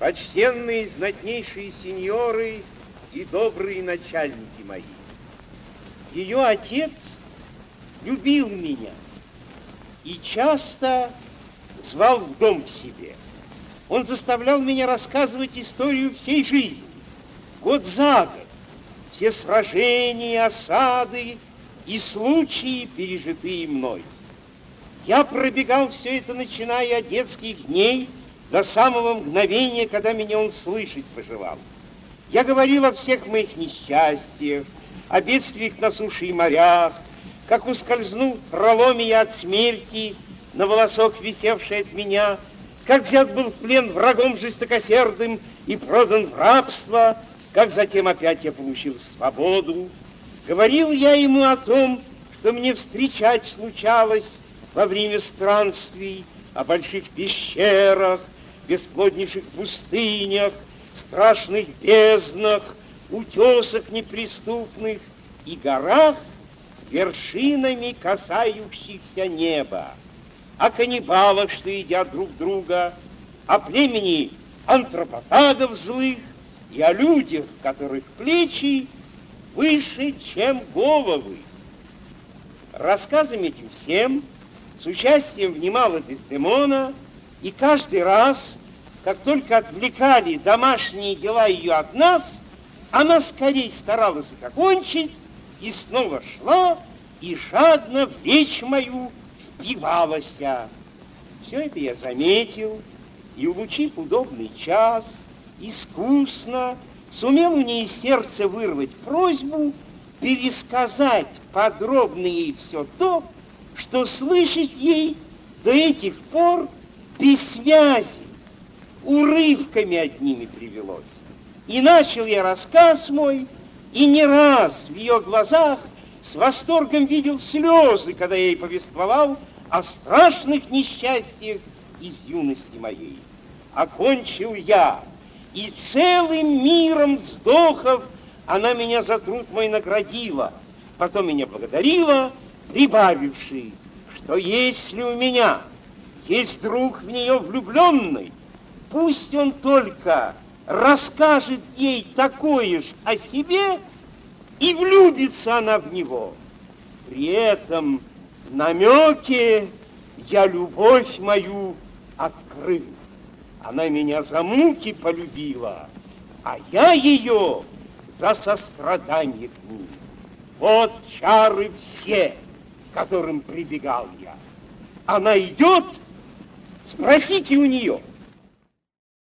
почтенные знатнейшие сеньоры и добрые начальники мои. Ее отец любил меня и часто звал в дом к себе. Он заставлял меня рассказывать историю всей жизни, год за год, все сражения, осады и случаи, пережитые мной. Я пробегал все это, начиная от детских дней до самого мгновения, когда меня он слышать пожелал. Я говорил о всех моих несчастьях, о бедствиях на суше и морях, как ускользнул в проломе я от смерти на волосок, висевший от меня, как взят был в плен врагом жестокосердым и продан в рабство, как затем опять я получил свободу. Говорил я ему о том, что мне встречать случалось во время странствий, о больших пещерах, бесплоднейших пустынях, страшных безднах, утесах неприступных и горах, вершинами касающихся неба, о каннибалах, что едят друг друга, о племени антропофагов злых и о людях, которых плечи выше, чем головы. Рассказам этим всем с участием внимала Дездемона, и каждый раз, как только отвлекали домашние дела ее от нас, она скорее старалась их окончить и снова шла и жадно в речь мою впивалась. Все это я заметил, и, улучив удобный час, искусно сумел у ней из сердца вырвать просьбу пересказать подробно ей все то, что слышать ей до этих пор без связи, урывками одними привелось. И начал я рассказ мой, и не раз в ее глазах с восторгом видел слезы, когда я ей повествовал о страшных несчастьях из юности моей. Окончил я, и целым миром вздохов она меня за труд мой наградила, потом меня благодарила, прибавивши, что если у меня есть друг в нее влюбленный, пусть он только расскажет ей такое ж о себе, и влюбится она в него. При этом намеке я любовь мою открыл. Она меня за муки полюбила, а я ее за сострадание к ней. Вот чары все, к которым прибегал я. Она идет, спросите у нее.